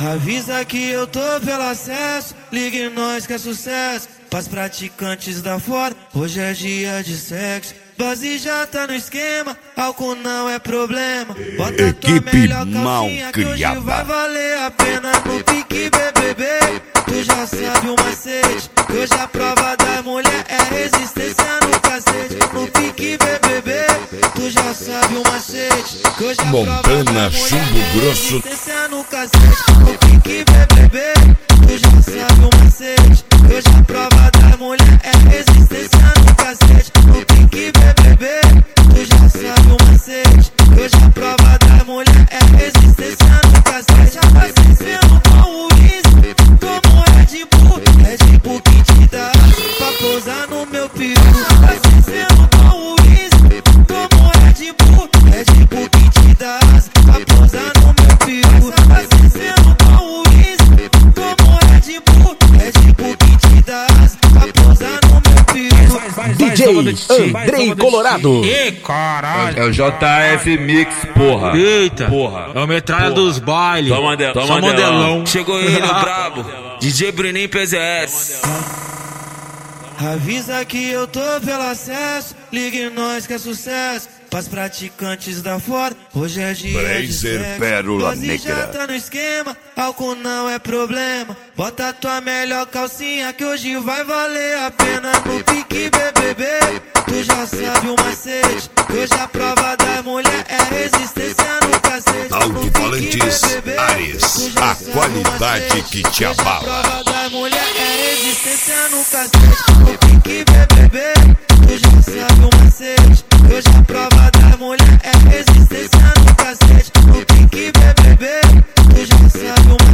Avisa que eu tô pelo acesso, ligue nós que é sucesso. Pras praticantes da fora, hoje é dia de sexo. Dose já tá no esquema, álcool não é problema. Bota Equipe tua melhor calcinha que hoje vai valer a pena no pique BBB. Tu já sabe o macete, que hoje a prova da mulher é resistência no cacete. No pique BBB, tu já sabe o macete, que hoje a prova da mulher é resistência no cacete. No pique BBB, tu já sabe o macete, que hoje a prova da mulher é resistência no cacete. No pique BBB, tu já sabe o macete, que hoje a prova da mulher é resistência no cacete. Já tá vencendo com o Easy, tomo Red Bull que te dá pra pousar no meu peru. Já tá vencendo com o Easy, tomo Red Bull que te dá pra pousar no meu peru. Já tá vencendo com o Easy, tomo Red Bull que te dá pra pousar no meu peru. DJ Andrei Colorado. Ih, caralho. É o JF Mix, porra. Eita, porra. É o metralha dos bailes. Só modelão. Chegou ele, o brabo. DJ Bruninho PZS. Avisa que eu tô pelo acesso, ligue nós que é sucesso. Pras praticantes da fora, hoje é dia de sexo. Pérola Dose Negra. já tá no esquema, álcool não é problema. Bota tua melhor calcinha que hoje vai valer a pena no pique BBB. Tu já sabe o macete, que hoje a prova da mulher é resistência no cacete. Alto-falantes Ares, a qualidade que te abala. A prova da mulher é resistência no cacete. No pique BBB, tu já sabe o macete, que hoje a prova da mulher é resistência no cacete. No pique BBB, tu já sabe o macete.